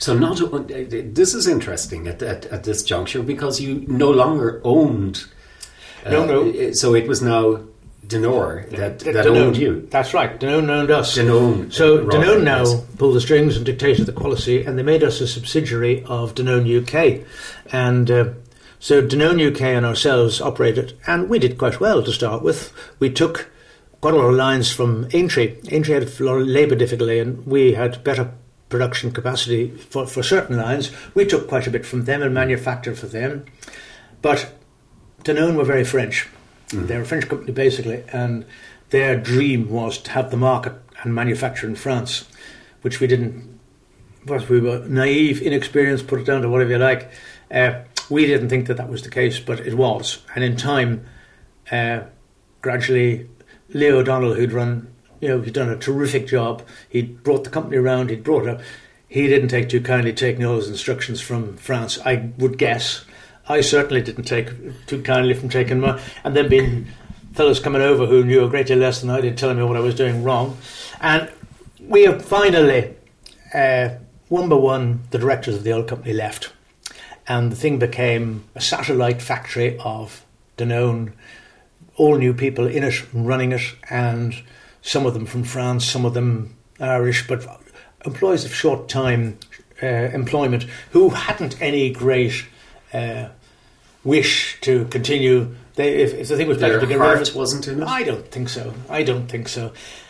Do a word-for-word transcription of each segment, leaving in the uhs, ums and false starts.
So not this is interesting at, at at this juncture because you no longer owned. Uh, no, no. So it was now Danone that, D- that Danone. owned you. That's right. Danone owned us. Danone. So right, Danone now yes. pulled the strings and dictated the quality, and they made us a subsidiary of Danone U K. And uh, so Danone U K and ourselves operated, and we did quite well to start with. We took quite a lot of lines from Aintree. Aintree had a lot of labour difficulty, and we had better production capacity for, for certain lines. We took quite a bit from them and manufactured for them. But Danone were very French. Mm. They're a French company basically, and their dream was to have the market and manufacture in France, which we didn't. Well, we were naive, inexperienced, put it down to whatever you like. Uh, we didn't think that that was the case, but it was. And in time, uh, gradually, Leo O'Donnell, who'd run, you know, he'd done a terrific job. He'd brought the company around. He'd brought it up. He didn't take too kindly taking all his instructions from France, I would guess. I certainly didn't take too kindly from taking my, and then being fellows coming over who knew a great deal less than I did, telling me what I was doing wrong. And we have finally, uh, one by one, the directors of the old company left. And the thing became a satellite factory of Danone, all new people in it, running it, and some of them from France, some of them Irish, but employees of short time uh, employment who hadn't any great uh, wish to continue. They, if, if the thing was better to get rid of it, wasn't in it. I don't think so. I don't think so.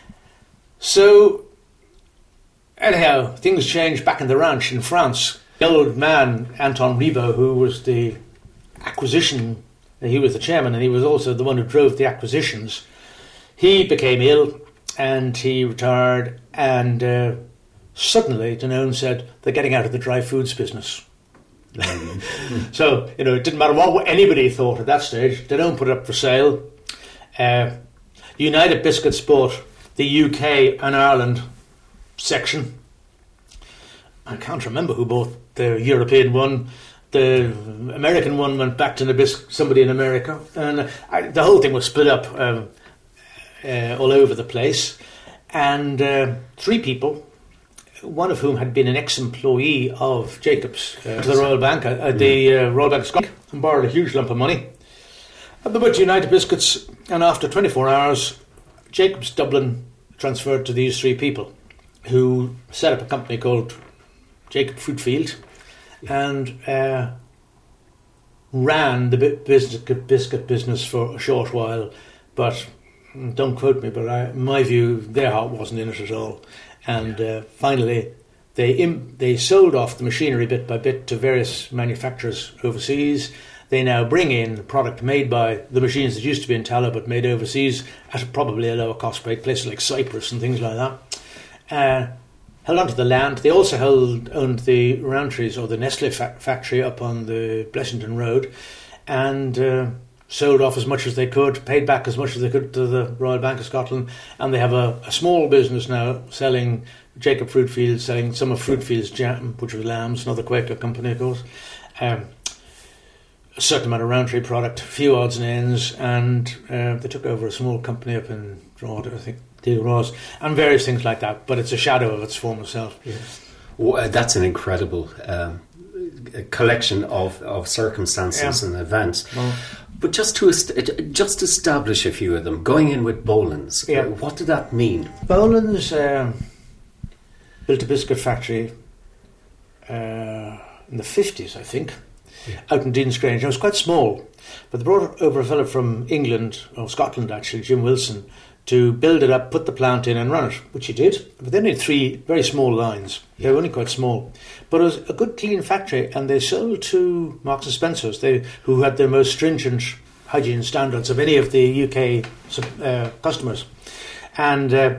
So, anyhow, things changed back in the ranch in France. The old man, Anton Riveau, who was the acquisition, he was the chairman and he was also the one who drove the acquisitions. He became ill and he retired, and uh, suddenly Danone said they're getting out of the dry foods business. So, you know, it didn't matter what anybody thought at that stage. Danone put it up for sale. Uh, United Biscuits bought the U K and Ireland section. I can't remember who bought the European one. The American one went back to Nabisco, somebody in America, and I, the whole thing was split up um, uh, all over the place. And uh, three people, one of whom had been an ex-employee of Jacobs uh, to the Royal Bank, uh, the uh, Royal Bank of Scotland, and borrowed a huge lump of money. And they went to United Biscuits, and after twenty-four hours, Jacobs Dublin transferred to these three people, who set up a company called Jacob Fruitfield, and uh, ran the biscuit, biscuit business for a short while, but don't quote me, but I, in my view, their heart wasn't in it at all. And uh, finally, they im- they sold off the machinery bit by bit to various manufacturers overseas. They now bring in product made by the machines that used to be in Tallow but made overseas at probably a lower cost rate, places like Cyprus and things like that. Uh, held onto the land. They also held owned the Rowntree's or the Nestle fa- factory up on the Blessington Road, and uh, sold off as much as they could, paid back as much as they could to the Royal Bank of Scotland, and they have a, a small business now selling Jacob Fruitfield, selling some of Fruitfield's jam, which was Lamb's, another Quaker company, of course. Um, a certain amount of Rowntree product, a few odds and ends, and uh, they took over a small company up in Drogheda, I think it was, and various things like that. But it's a shadow of its former self. Yeah. Well, that's an incredible um, collection of, of circumstances yeah. and events. Well, but just to est- just establish a few of them, going in with Boland's, yeah. what did that mean? Boland's um, built a biscuit factory uh, in the fifties, I think, yeah. out in Dean's Grange. It was quite small, but they brought over a fellow from England, or Scotland actually, Jim Wilson, to build it up, put the plant in and run it, which he did. But they only had three very small lines. They were only quite small. But it was a good, clean factory, and they sold to Marks and Spencer's, they, who had the most stringent hygiene standards of any of the U K uh, customers. And uh,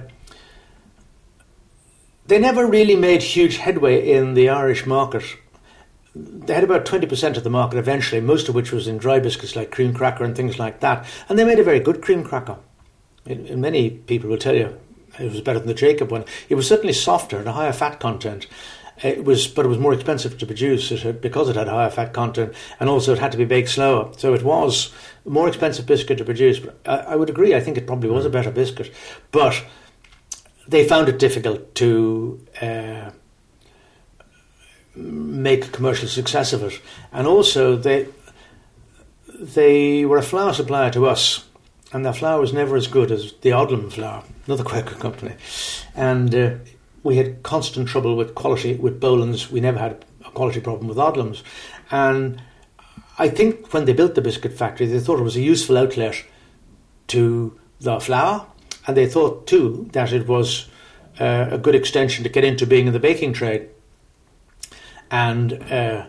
they never really made huge headway in the Irish market. They had about twenty percent of the market eventually, most of which was in dry biscuits like cream cracker and things like that. And they made a very good cream cracker. And many people will tell you it was better than the Jacob one. It was certainly softer and a higher fat content. It was, but it was more expensive to produce it had, because it had higher fat content, and also it had to be baked slower. So it was a more expensive biscuit to produce. But I, I would agree. I think it probably was a better biscuit, but they found it difficult to uh, make a commercial success of it. And also, they they were a flour supplier to us, and their flour was never as good as the Odlum flour, another Quaker company. And uh, we had constant trouble with quality with Boland's. We never had a quality problem with Odlum's. And I think when they built the biscuit factory, they thought it was a useful outlet to the flour, and they thought too that it was uh, a good extension to get into being in the baking trade. And uh,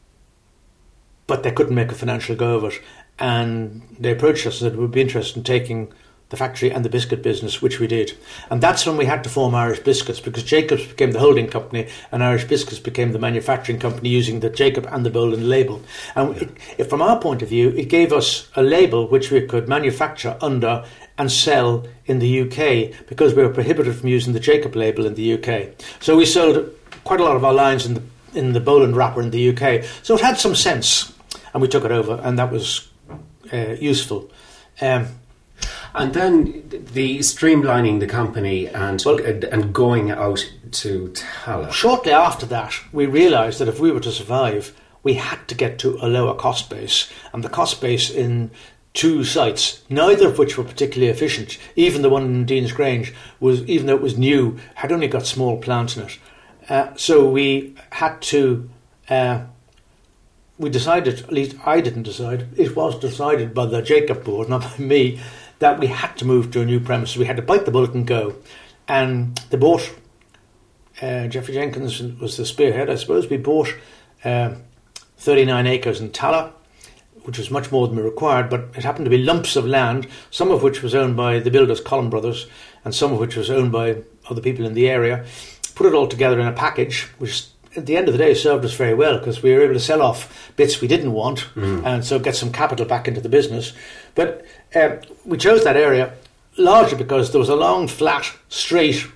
but they couldn't make a financial go of it, and they approached us and said we'd be interested in taking the factory and the biscuit business, which we did. And that's when we had to form Irish Biscuits, because Jacobs became the holding company and Irish Biscuits became the manufacturing company using the Jacob and the Boland label. And it, it, from our point of view, it gave us a label which we could manufacture under and sell in the U K, because we were prohibited from using the Jacob label in the U K. So we sold quite a lot of our lines in the in the Boland wrapper in the U K. So it had some sense, and we took it over, and that was uh, useful. Um, And then the streamlining the company and Well- and going out to Tallaght. Shortly after that, we realised that if we were to survive, we had to get to a lower cost base. And the cost base in two sites, neither of which were particularly efficient, even the one in Dean's Grange, was, even though it was new, had only got small plants in it. Uh, so we had to... Uh, we decided, at least I didn't decide, it was decided by the Jacob board, not by me, that we had to move to a new premises. We had to bite the bullet and go. And they bought, uh, Geoffrey Jenkins was the spearhead, I suppose. We bought uh, thirty-nine acres in Tallaght, which was much more than we required, but it happened to be lumps of land, some of which was owned by the builders Collin Brothers, and some of which was owned by other people in the area. Put it all together in a package, which at the end of the day served us very well, because we were able to sell off bits we didn't want, mm. and so get some capital back into the business. But uh, we chose that area largely because there was a long, flat, straight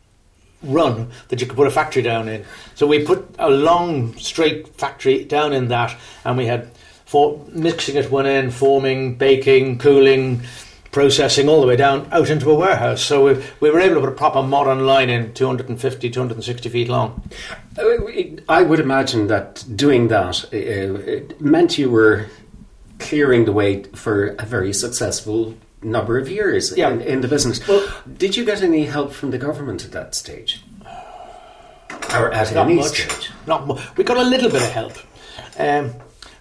run that you could put a factory down in. So we put a long, straight factory down in that, and we had for mixing at one end, forming, baking, cooling, processing, all the way down out into a warehouse. So we, we were able to put a proper modern line in, two hundred fifty, two hundred sixty feet long. I would imagine that doing that uh, it meant you were clearing the way for a very successful number of years yeah. in, in the business. Well, did you get any help from the government at that stage? Or at not any much. stage? Not much. We got a little bit of help. Um,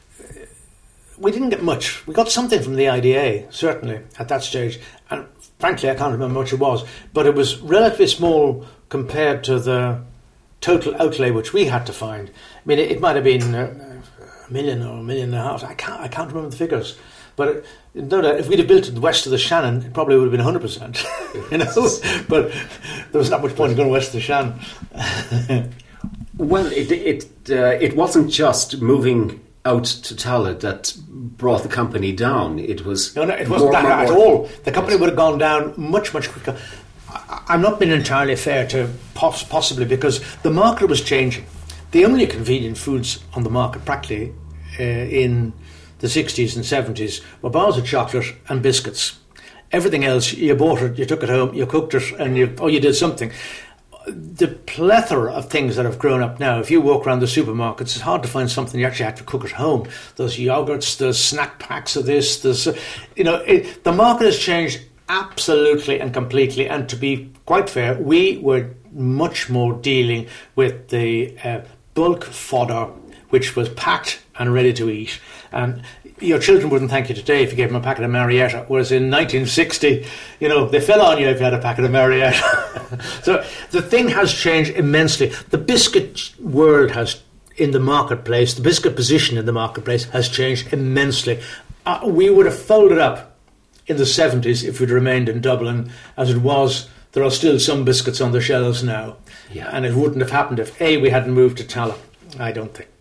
we didn't get much. We got something from the I D A, certainly, at that stage. And frankly, I can't remember how much it was. But it was relatively small compared to the total outlay which we had to find. I mean, it, it might have been a, a million or a million and a half. I can't, I can't remember the figures. But it, no doubt, if we'd have built it west of the Shannon, it probably would have been one hundred percent. You know, but there was not much point in going west of the Shannon. Well, it it uh, it wasn't just moving out to Tallaght that brought the company down. It was no, no, it wasn't more, that more, at more, all. The company yes. would have gone down much, much quicker. I, I'm not being entirely fair to poss- possibly because the market was changing. The only convenient foods on the market, practically uh, in the sixties and seventies, were bars of chocolate and biscuits. Everything else, you bought it, you took it home, you cooked it, and you or you did something. The plethora of things that have grown up now, if you walk around the supermarkets, it's hard to find something you actually have to cook at home. There's yogurts, there's snack packs of this, there's, you know, it, the market has changed absolutely and completely. And to be quite fair, we were much more dealing with the uh, bulk fodder, which was packed and ready to eat. And your children wouldn't thank you today if you gave them a packet of Marietta, whereas in nineteen sixty, you know, they fell on you if you had a packet of Marietta. So the thing has changed immensely. The biscuit world has, in the marketplace, the biscuit position in the marketplace has changed immensely. Uh, we would have folded up in the seventies if we'd remained in Dublin. As it was, there are still some biscuits on the shelves now. Yeah. And it wouldn't have happened if, A, we hadn't moved to Tallaght, I don't think.